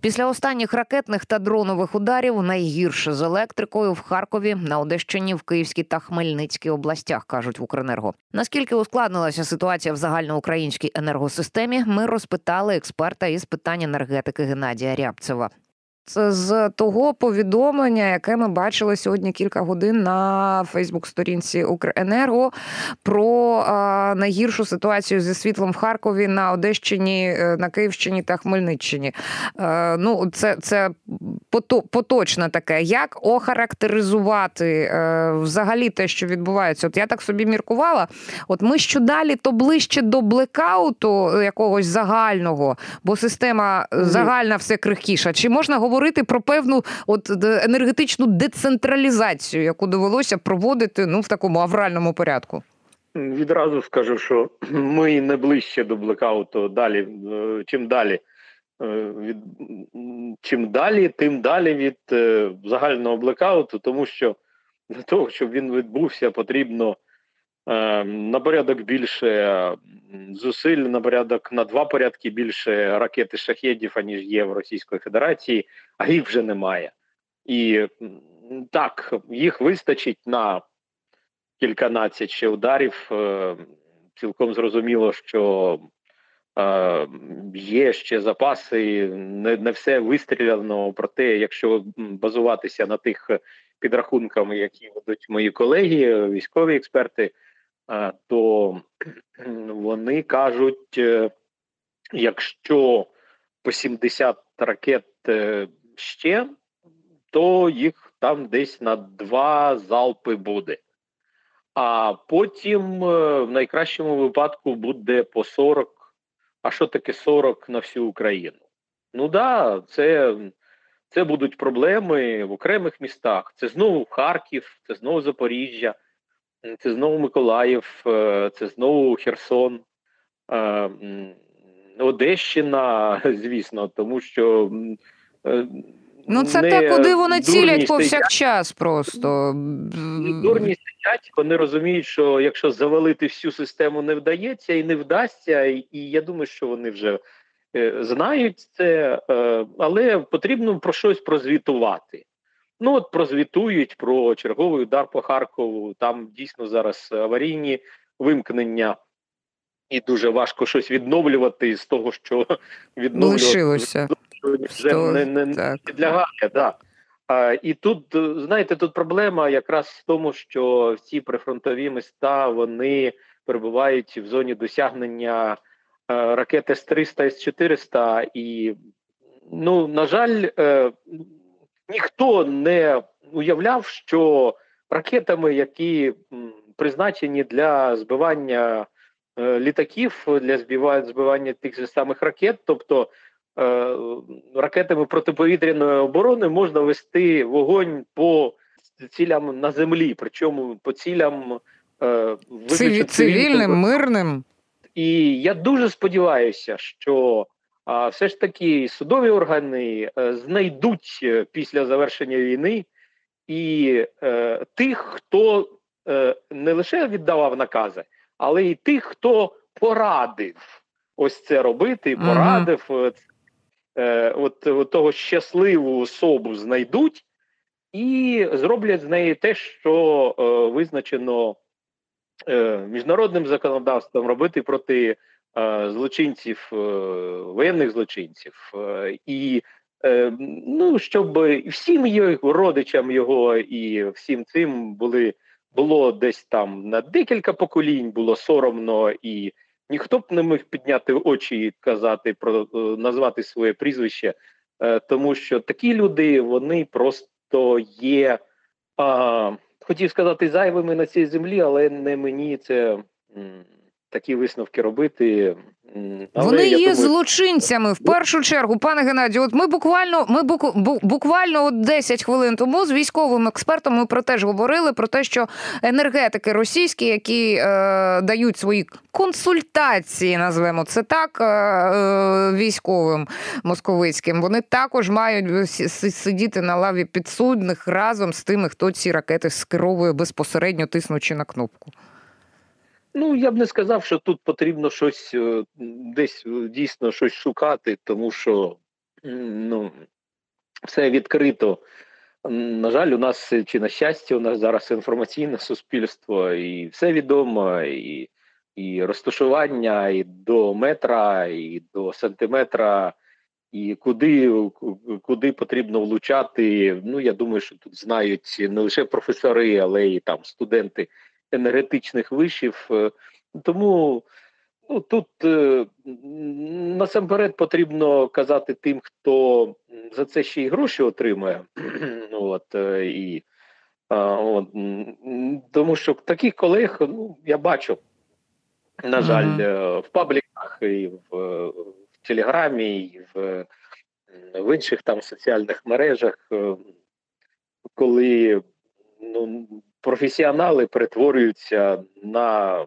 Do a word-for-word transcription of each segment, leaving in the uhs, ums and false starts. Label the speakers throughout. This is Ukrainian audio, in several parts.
Speaker 1: Після останніх ракетних та дронових ударів найгірше з електрикою в Харкові, на Одещині, в Київській та Хмельницькій областях, кажуть в Укренерго. Наскільки ускладнилася ситуація в загальноукраїнській енергосистемі, ми розпитали експерта із питань енергетики Геннадія Рябцева. Це з того повідомлення, яке ми бачили сьогодні кілька годин на Фейсбук-сторінці Укренерго про а, найгіршу ситуацію зі світлом в Харкові, на Одещині, на Київщині та Хмельниччині. А, ну, це, це поточне таке. Як охарактеризувати а, взагалі те, що відбувається? От я так собі міркувала, от ми що далі, то ближче до блекауту якогось загального, бо система загальна все крихкіша. Чи можна говорити говорити про певну от енергетичну децентралізацію, яку довелося проводити ну в такому авральному порядку?
Speaker 2: Відразу скажу, що ми не ближче до блекауту далі, чим далі. Від, чим далі, тим далі від загального блекауту, тому що для того, щоб він відбувся, потрібно е, на порядок більше зусиль, на порядок на два порядки більше ракет і шахедів, аніж є в Російської Федерації, а їх вже немає. І так, їх вистачить на кільканадцять ще ударів. Е, цілком зрозуміло, що е, є ще запаси, не, не все вистріляно, проте, якщо базуватися на тих підрахунках, які ведуть мої колеги, військові експерти, е, то вони кажуть, е, якщо по сімдесят ракет е, ще, то їх там десь на два залпи буде. А потім в найкращому випадку буде по сорок. А що таке сорок на всю Україну? Ну да, це, це будуть проблеми в окремих містах. Це знову Харків, це знову Запоріжжя, це знову Миколаїв, це знову Херсон, Одещина, звісно, тому що...
Speaker 1: Ну, це те, куди вони цілять повсякчас просто.
Speaker 2: Дурні сидять, вони розуміють, що якщо завалити всю систему не вдається і не вдасться, і я думаю, що вони вже е, знають це, е, але потрібно про щось прозвітувати. Ну, от прозвітують про черговий удар по Харкову, там дійсно зараз аварійні вимкнення, і дуже важко щось відновлювати з того, що відновлювати.
Speaker 1: Лишилося.
Speaker 2: Вже Сто... не, не, не підлягає, да. А, і тут, знаєте, тут проблема якраз в тому, що ці прифронтові міста, вони перебувають в зоні досягнення а, ракет С триста, С чотириста, і, ну, на жаль, е, ніхто не уявляв, що ракетами, які м, призначені для збивання е, літаків, для збивання, збивання тих же самих ракет, тобто ракетами протиповітряної оборони можна вести вогонь по цілям на землі, причому по цілям е,
Speaker 1: Циві, цивільним, мирним.
Speaker 2: І я дуже сподіваюся, що а, все ж таки судові органи е, знайдуть після завершення війни і е, тих, хто е, не лише віддавав накази, але й тих, хто порадив ось це робити, порадив. Ага. Е, от, от того щасливу особу знайдуть і зроблять з неї те, що е, визначено е, міжнародним законодавством робити проти е, злочинців, е, воєнних злочинців. Е, і е, ну, щоб всім його родичам його і всім цим були, було десь там на декілька поколінь було соромно, і ніхто б не міг підняти очі і казати, про назвати своє прізвище, е, тому що такі люди, вони просто є, а, хотів сказати, зайвими на цій землі, але не мені це м, такі висновки робити.
Speaker 1: Але вони є думаю... злочинцями в першу чергу, пане Геннадію. От ми буквально, ми бук, буквально от десять хвилин тому з військовим експертом ми про те ж говорили, про те, що енергетики російські, які е, дають свої консультації, назвемо це так, е, військовим московицьким, вони також мають сидіти на лаві підсудних разом з тими, хто ці ракети скеровує безпосередньо, тиснучи на кнопку.
Speaker 2: Ну, я б не сказав, що тут потрібно щось, десь дійсно щось шукати, тому що ну, все відкрито. На жаль, у нас, чи на щастя, у нас зараз інформаційне суспільство, і все відомо, і, і розташування, і до метра, і до сантиметра, і куди, куди потрібно влучати. Ну, я думаю, що тут знають не лише професори, але й там студенти енергетичних вишів. Тому ну, тут е, насамперед потрібно казати тим, хто за це ще й гроші отримує. От, е, і, а, от, тому що таких колег, ну, я бачу, на жаль,
Speaker 1: Мгм.
Speaker 2: в пабліках, і в, в Телеграмі, і в, в інших там соціальних мережах, е, коли ну, професіонали перетворюються на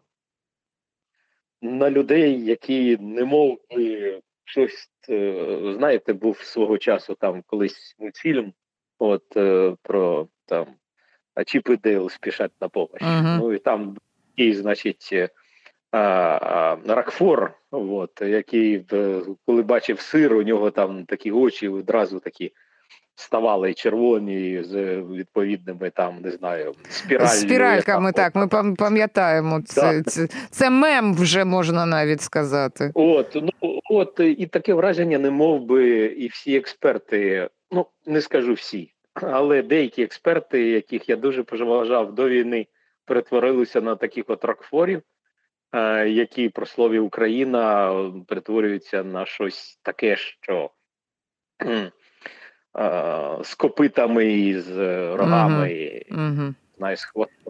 Speaker 2: на людей, які немов би щось, е, знаєте, був свого часу там колись мультфільм, от е, про там а Чіп і Дейл спішать на помощь.
Speaker 1: Мгм.
Speaker 2: Ну і там і, значить, е, а, а, Рокфор, от, який е, коли бачив сир, у нього там такі очі одразу такі ставали червоні з відповідними там, не знаю,
Speaker 1: З
Speaker 2: спіраллю, яка
Speaker 1: спіральками, так, ми пам- пам'ятаємо.
Speaker 2: да.
Speaker 1: Це, це, це мем вже можна навіть сказати.
Speaker 2: От, ну от і таке враження, не мов би, і всі експерти, ну не скажу всі, але деякі експерти, яких я дуже поважав до війни, перетворилися на таких от рокфорів, е, які про слові Україна перетворюються на щось таке, що е, з копитами і з рогами,
Speaker 1: Угу.
Speaker 2: і,
Speaker 1: Угу.
Speaker 2: знаєш, з хвостом.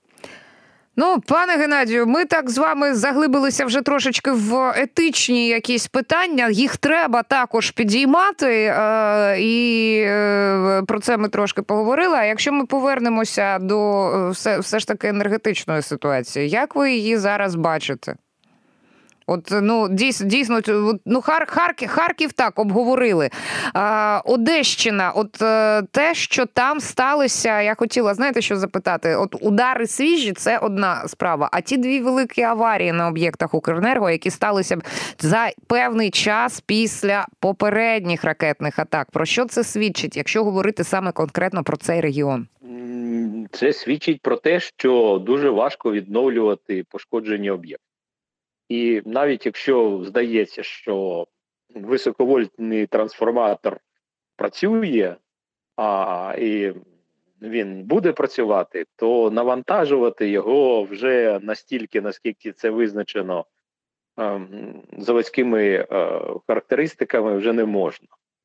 Speaker 1: Ну, пане Геннадію, ми так з вами заглибилися вже трошечки в етичні якісь питання. Їх треба також підіймати, е, і е, про це ми трошки поговорили. А якщо ми повернемося до е, все, все ж таки енергетичної ситуації, як ви її зараз бачите? От, ну, дійсно, дійсно, ну, Хар, Харків, Харків так обговорили. А, Одещина, от е, те, що там сталося, я хотіла, знаєте, що запитати? От удари свіжі – це одна справа, а ті дві великі аварії на об'єктах Укренерго, які сталися за певний час після попередніх ракетних атак, про що це свідчить, якщо говорити саме конкретно про цей регіон?
Speaker 2: Це свідчить про те, що дуже важко відновлювати пошкоджені об'єкти. І навіть якщо здається, що високовольтний трансформатор працює, а і він буде працювати, то навантажувати його вже настільки, наскільки це визначено е, заводськими е, характеристиками, вже не можна.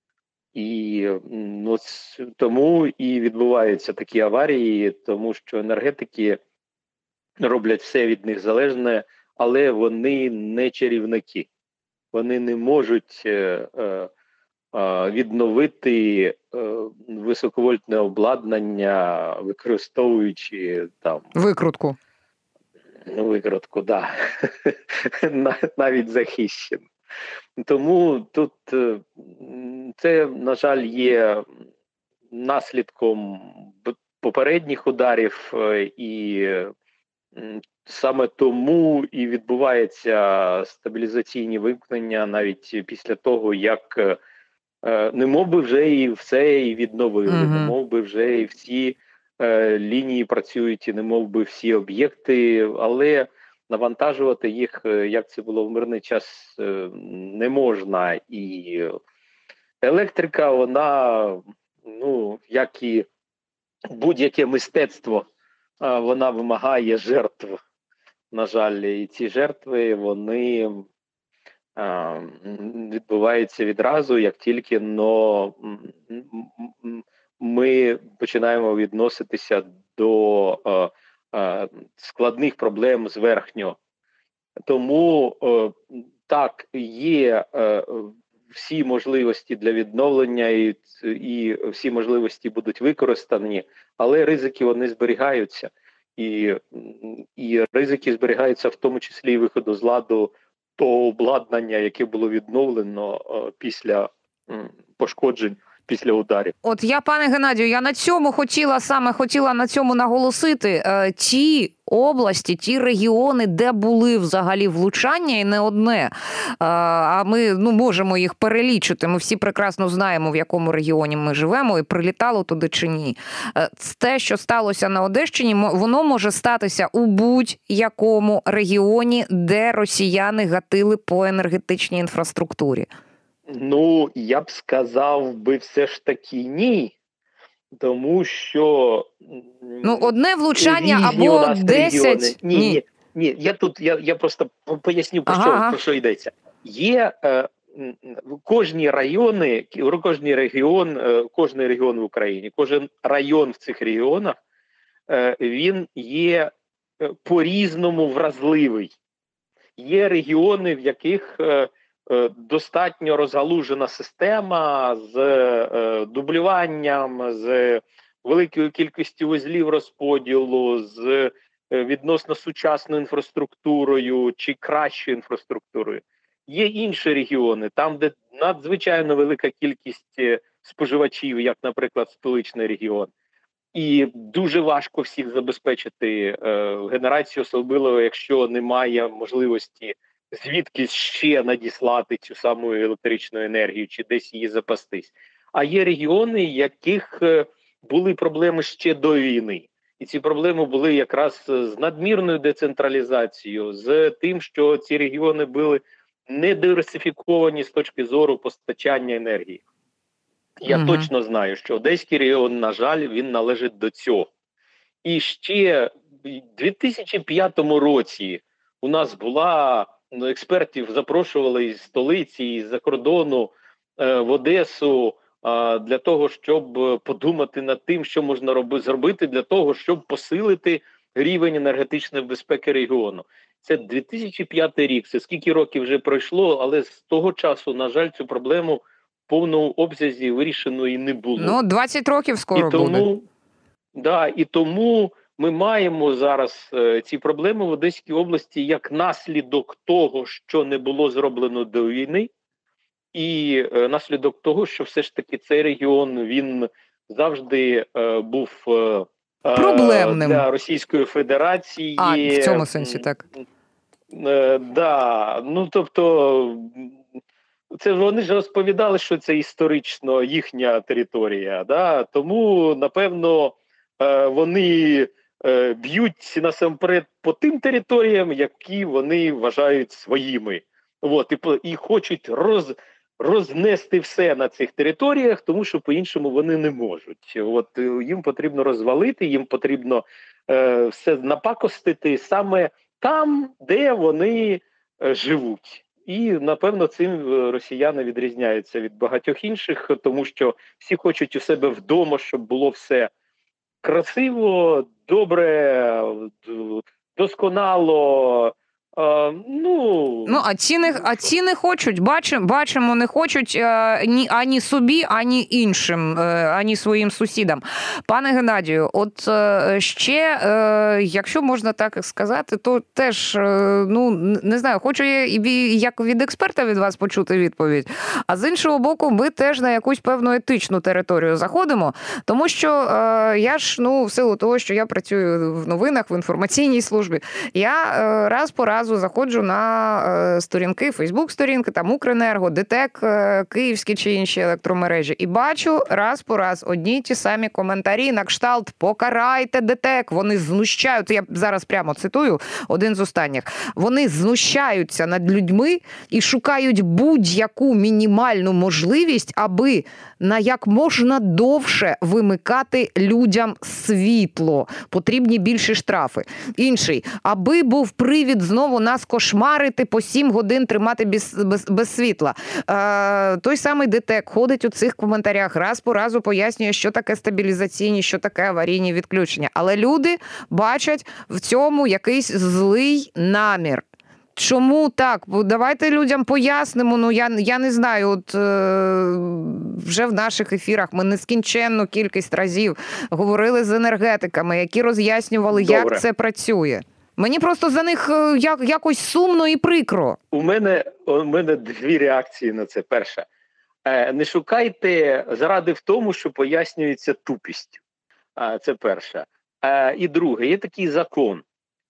Speaker 2: І ну, тому і відбуваються такі аварії, тому що енергетики роблять все від них залежне, але вони не чарівники. Вони не можуть е, е, відновити е, високовольтне обладнання, використовуючи там
Speaker 1: Викрутку.
Speaker 2: ну, викрутку, да. Навіть захищено. Тому тут е, це, на жаль, є наслідком попередніх ударів, е, і м, саме тому і відбуваються стабілізаційні вимкнення навіть після того, як е, не мов би вже і все і відновили,
Speaker 1: Мгм.
Speaker 2: не мов би вже і всі е, лінії працюють, і не мов би всі об'єкти, але навантажувати їх, е, як це було в мирний час, е, не можна. І електрика, вона, ну, як і будь-яке мистецтво, е, вона вимагає жертв. На жаль, і ці жертви, вони а, відбуваються відразу, як тільки но ми починаємо відноситися до а, а, складних проблем зверхньо. Тому а, так, є а, всі можливості для відновлення, і, і всі можливості будуть використані, але ризики вони зберігаються. І, і ризики зберігаються в тому числі і виходу з ладу того обладнання, яке було відновлено е, після м, пошкоджень, після ударів.
Speaker 1: От я, пане Геннадію, я на цьому хотіла саме хотіла на цьому наголосити. Е, ті області, ті регіони, де були взагалі влучання, і не одне. А ми ну, можемо їх перелічити. Ми всі прекрасно знаємо, в якому регіоні ми живемо, і прилітало туди чи ні. Те, що сталося на Одещині, воно може статися у будь-якому регіоні, де росіяни гатили по енергетичній інфраструктурі.
Speaker 2: Ну, я б сказав би все ж таки ні. Тому що
Speaker 1: ну, одне влучання або десять.
Speaker 2: Ні, ні, ні, я тут я, я просто поясню, про, ага. що, про що йдеться. Є е, кожні райони, кожний регіон, е, кожний регіон в Україні, кожен район в цих регіонах, е, він є е, по-різному вразливий. Є регіони, в яких е, достатньо розгалужена система з е, дублюванням, з великою кількістю вузлів розподілу, з е, відносно сучасною інфраструктурою чи кращою інфраструктурою. Є інші регіони, там, де надзвичайно велика кількість споживачів, як, наприклад, столичний регіон. І дуже важко всіх забезпечити е, генерацію, особливо, якщо немає можливості звідки ще надіслати цю саму електричну енергію чи десь її запастись. А є регіони, яких були проблеми ще до війни. І ці проблеми були якраз з надмірною децентралізацією, з тим, що ці регіони були недиверсифіковані з точки зору постачання енергії. Я угу. точно знаю, що Одеський регіон, на жаль, він належить до цього. І ще в дві тисячі п'ятому році у нас була... експертів запрошували із столиці, із-за кордону е, в Одесу е, для того, щоб подумати над тим, що можна роби, зробити для того, щоб посилити рівень енергетичної безпеки регіону. Це дві тисячі п'ятий рік, це скільки років вже пройшло, але з того часу, на жаль, цю проблему в повному обсязі вирішеної не було.
Speaker 1: Ну, двадцять років скоро
Speaker 2: і тому,
Speaker 1: буде.
Speaker 2: Да, і тому ми маємо зараз е, ці проблеми в Одеській області як наслідок того, що не було зроблено до війни, і е, наслідок того, що все ж таки цей регіон, він завжди е, був е,
Speaker 1: проблемним
Speaker 2: для Російської Федерації.
Speaker 1: А, в цьому сенсі, так.
Speaker 2: Е, да, ну, тобто, це вони ж розповідали, що це історично їхня територія, да? Тому, напевно, е, вони б'ють насамперед по тим територіям, які вони вважають своїми. От, і, і хочуть роз, рознести все на цих територіях, тому що по-іншому вони не можуть. От, їм потрібно розвалити, їм потрібно е, все напакостити саме там, де вони е, живуть. І, напевно, цим росіяни відрізняються від багатьох інших, тому що всі хочуть у себе вдома, щоб було все красиво, добре, досконало. А, ну,
Speaker 1: ну, а ці не, а ці не хочуть, бачимо, бачимо, не хочуть а, ні, ані собі, ані іншим, ані своїм сусідам. Пане Геннадію, от ще, якщо можна так сказати, то теж, ну, не знаю, хочу я як від експерта від вас почути відповідь, а з іншого боку, ми теж на якусь певну етичну територію заходимо, тому що я ж, ну, в силу того, що я працюю в новинах, в інформаційній службі, я раз по разу заходжу на сторінки, Фейсбук-сторінки, там Укренерго, ДТЕК, київські чи інші електромережі. І бачу раз по раз одні й ті самі коментарі на кшталт «Покарайте ДТЕК». Вони знущаються, я зараз прямо цитую, один з останніх. Вони знущаються над людьми і шукають будь-яку мінімальну можливість, аби на як можна довше вимикати людям світло. Потрібні більші штрафи. Інший. Аби був привід знову нас кошмарити, по сім годин тримати без, без, без світла. Е, той самий ДТЕК ходить у цих коментарях, раз по разу пояснює, що таке стабілізаційні, що таке аварійні відключення. Але люди бачать в цьому якийсь злий намір. Чому так? Давайте людям пояснимо. Ну, я, я не знаю, от е, вже в наших ефірах ми нескінченну кількість разів говорили з енергетиками, які роз'яснювали, Добре. як це працює. Мені просто за них як, якось сумно і прикро.
Speaker 2: У мене, у мене дві реакції на це. Перша. Е, не шукайте заради в тому, що пояснюється тупістю. Е, це перше. Е, і друге, є такий закон.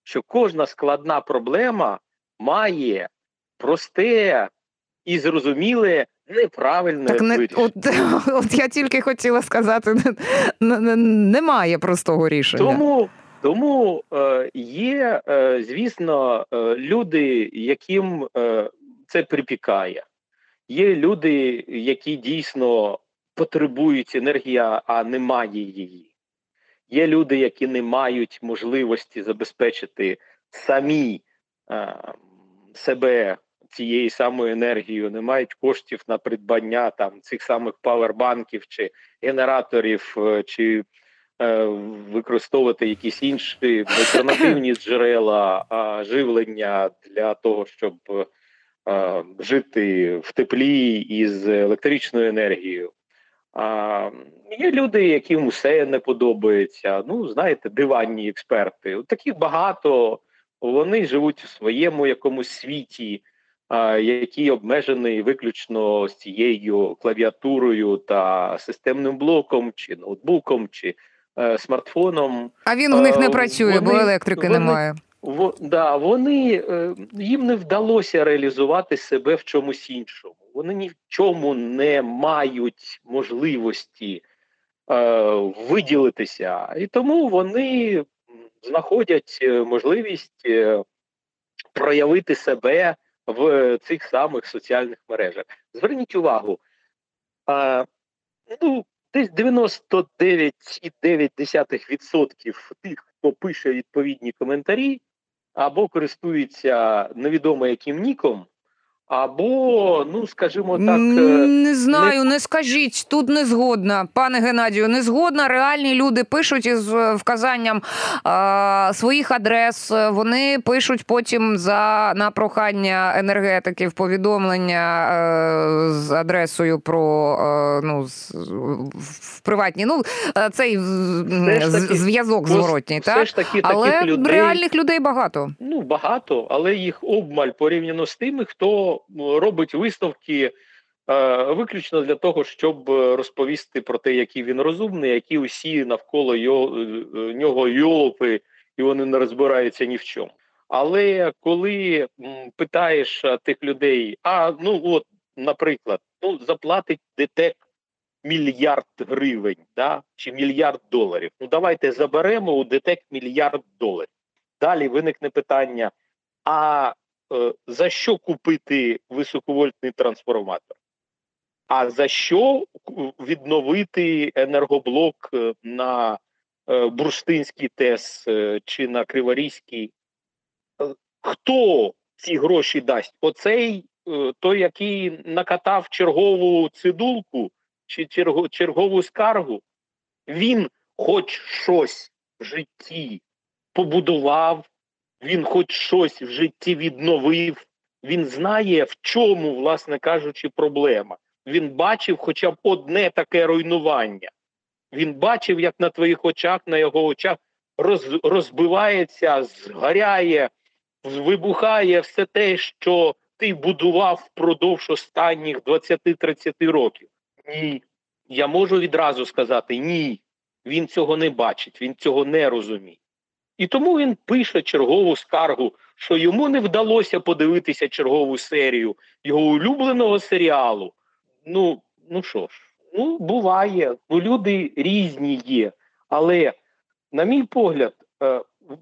Speaker 2: що кожна складна проблема має просте і зрозуміле неправильне
Speaker 1: Так не
Speaker 2: вирішення.
Speaker 1: от, от я тільки хотіла сказати, не, не, немає простого рішення.
Speaker 2: Тому, тому е, є, е, звісно, е, люди, яким е, це припікає. Є люди, які дійсно потребують енергії, а немає її. Є люди, які не мають можливості забезпечити самі е, себе цією самою енергією, не мають коштів на придбання там цих самих павербанків чи генераторів, е, чи е, використовувати якісь інші альтернативні джерела е, живлення для того, щоб е, жити в теплі із електричною енергією. А, Є люди, яким все не подобається. Ну, знаєте, диванні експерти. От таких багато. Вони живуть у своєму якомусь світі, а, який обмежений виключно з цією клавіатурою та системним блоком, чи ноутбуком, чи е, смартфоном.
Speaker 1: А він в них не
Speaker 2: Е,
Speaker 1: працює,
Speaker 2: вони,
Speaker 1: бо електрики
Speaker 2: вони,
Speaker 1: немає.
Speaker 2: В, да, вони, е, їм не вдалося реалізувати себе в чомусь іншому. Вони ні в чому не мають можливості е, виділитися. І тому вони знаходять можливість е, проявити себе в цих самих соціальних мережах. Зверніть увагу, е, ну, десь дев'яносто дев'ять цілих дев'ять десятих відсотка тих, хто пише відповідні коментарі, або користується невідомо яким ніком, або, ну, скажімо так...
Speaker 1: Не знаю, не... не скажіть, тут не згодна, пане Геннадію, не згодна. Реальні люди пишуть із вказанням а, своїх адрес, вони пишуть потім за, на прохання енергетиків повідомлення а, з адресою про, а, ну, з, в приватні, ну, цей таки, зв'язок зворотній, так?
Speaker 2: Таки,
Speaker 1: але
Speaker 2: людей,
Speaker 1: реальних людей багато.
Speaker 2: Ну, багато, але їх обмаль порівняно з тими, хто робить виставки е, виключно для того, щоб розповісти про те, який він розумний, які усі навколо його, нього йолопи, і вони не розбираються ні в чому. Але коли м, питаєш тих людей, а, ну, от, наприклад, ну, заплатить ДТЕК мільярд гривень, да, чи мільярд доларів. Ну, давайте заберемо у ДТЕК мільярд доларів. Далі виникне питання, а е, за що купити високовольтний трансформатор? А за що відновити енергоблок на е, Бурштинський ТЕС е, чи на Криворізький? Е, хто ці гроші дасть? Оцей, е, той, який накатав чергову цидулку чи черго, чергову скаргу? Він хоч щось в житті побудував, він хоч щось в житті відновив, він знає, в чому, власне кажучи, проблема. Він бачив хоча б одне таке руйнування. Він бачив, як на твоїх очах, на його очах роз, розбивається, згоряє, вибухає все те, що ти будував впродовж останніх двадцять-тридцять років. Ні. Я можу відразу сказати, ні. Він цього не бачить, він цього не розуміє. І тому він пише чергову скаргу, що йому не вдалося подивитися чергову серію його улюбленого серіалу. Ну, ну що ж, ну, буває, ну, люди різні є. Але, на мій погляд, е,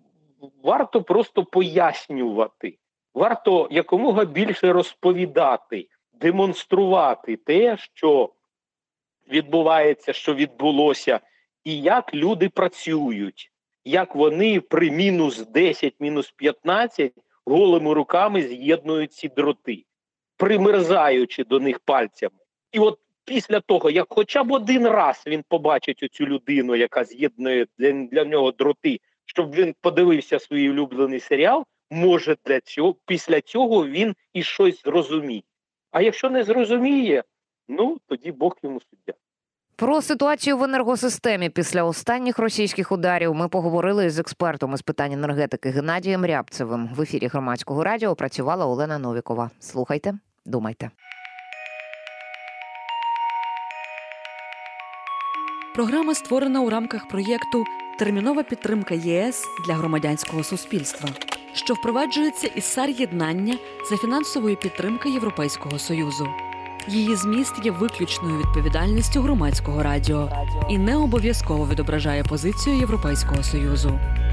Speaker 2: варто просто пояснювати, варто якомога більше розповідати, демонструвати те, що відбувається, що відбулося, і як люди працюють. Як вони при мінус десять, мінус п'ятнадцять голими руками з'єднують ці дроти, примерзаючи до них пальцями. І от після того, як хоча б один раз він побачить оцю людину, яка з'єднує для, для нього дроти, щоб він подивився свій улюблений серіал, може для цього, після цього він і щось зрозуміє. А якщо не зрозуміє, ну, тоді Бог йому суддя.
Speaker 1: Про ситуацію в енергосистемі після останніх російських ударів ми поговорили з експертом із питань енергетики Геннадієм Рябцевим. В ефірі Громадського радіо працювала Олена Новікова. Слухайте, думайте.
Speaker 3: Програма створена у рамках проєкту термінова підтримка ЄС для громадянського суспільства, що впроваджується із САР-єднання за фінансової підтримки Європейського Союзу. Її зміст є виключною відповідальністю громадського радіо і не обов'язково відображає позицію Європейського Союзу.